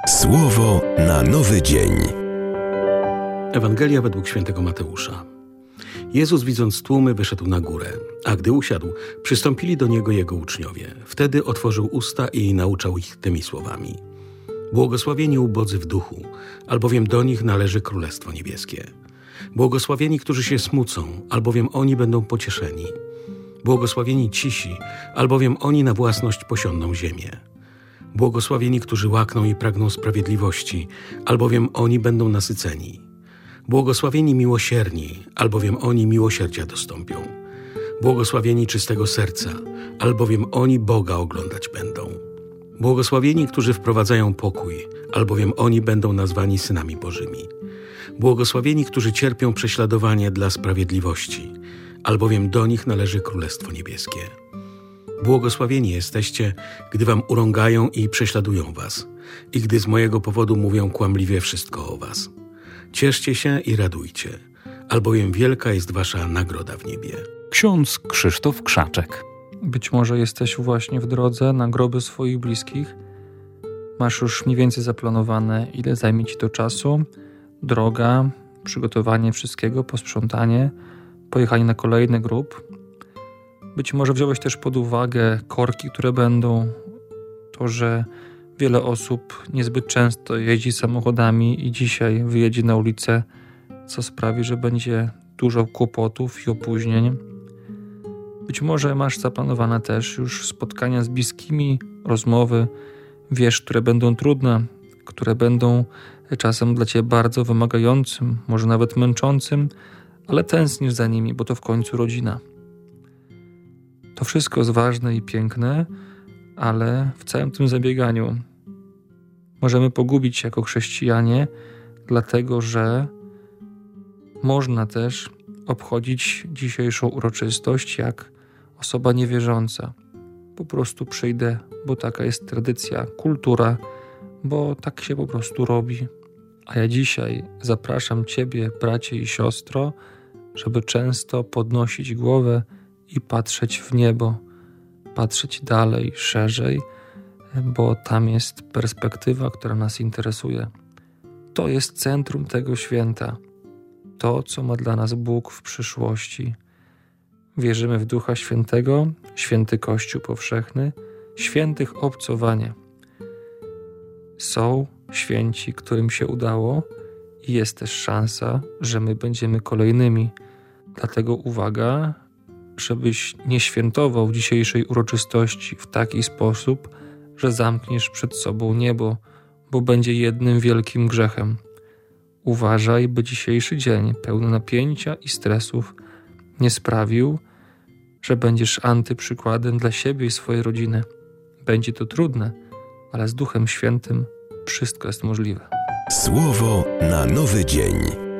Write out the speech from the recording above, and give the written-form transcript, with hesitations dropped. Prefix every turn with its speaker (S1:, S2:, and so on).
S1: Słowo na nowy dzień.
S2: Ewangelia według świętego Mateusza. Jezus, widząc tłumy, wyszedł na górę, a gdy usiadł, przystąpili do Niego Jego uczniowie. Wtedy otworzył usta i nauczał ich tymi słowami. Błogosławieni ubodzy w duchu, albowiem do nich należy Królestwo Niebieskie. Błogosławieni, którzy się smucą, albowiem oni będą pocieszeni. Błogosławieni cisi, albowiem oni na własność posiądą ziemię. Błogosławieni, którzy łakną i pragną sprawiedliwości, albowiem oni będą nasyceni. Błogosławieni miłosierni, albowiem oni miłosierdzia dostąpią. Błogosławieni czystego serca, albowiem oni Boga oglądać będą. Błogosławieni, którzy wprowadzają pokój, albowiem oni będą nazwani synami Bożymi. Błogosławieni, którzy cierpią prześladowanie dla sprawiedliwości, albowiem do nich należy Królestwo Niebieskie. Błogosławieni jesteście, gdy wam urągają i prześladują was, i gdy z mojego powodu mówią kłamliwie wszystko o was. Cieszcie się i radujcie, albowiem wielka jest wasza nagroda w niebie.
S3: Ksiądz Krzysztof Krzaczek. Być może jesteś właśnie w drodze na groby swoich bliskich. Masz już mniej więcej zaplanowane, ile zajmie ci to czasu. Droga, przygotowanie wszystkiego, posprzątanie, pojechanie na kolejny grób. Być może wziąłeś też pod uwagę korki, które będą. To, że wiele osób niezbyt często jeździ samochodami i dzisiaj wyjedzie na ulicę, co sprawi, że będzie dużo kłopotów i opóźnień. Być może masz zaplanowane też już spotkania z bliskimi, rozmowy, wiesz, które będą trudne, które będą czasem dla ciebie bardzo wymagającym, może nawet męczącym, ale tęsknisz za nimi, bo to w końcu rodzina. To wszystko jest ważne i piękne, ale w całym tym zabieganiu możemy pogubić się jako chrześcijanie, dlatego że można też obchodzić dzisiejszą uroczystość jak osoba niewierząca. Po prostu przyjdę, bo taka jest tradycja, kultura, bo tak się po prostu robi. A ja dzisiaj zapraszam Ciebie, bracie i siostro, żeby często podnosić głowę i patrzeć w niebo, patrzeć dalej, szerzej, bo tam jest perspektywa, która nas interesuje. To jest centrum tego święta. To, co ma dla nas Bóg w przyszłości. Wierzymy w Ducha Świętego, święty Kościół powszechny, świętych obcowanie. Są święci, którym się udało i jest też szansa, że my będziemy kolejnymi. Dlatego uwaga, żebyś nie świętował dzisiejszej uroczystości w taki sposób, że zamkniesz przed sobą niebo, bo będzie jednym wielkim grzechem. Uważaj, by dzisiejszy dzień, pełny napięcia i stresów, nie sprawił, że będziesz antyprzykładem dla siebie i swojej rodziny. Będzie to trudne, ale z Duchem Świętym wszystko jest możliwe.
S1: Słowo na nowy dzień.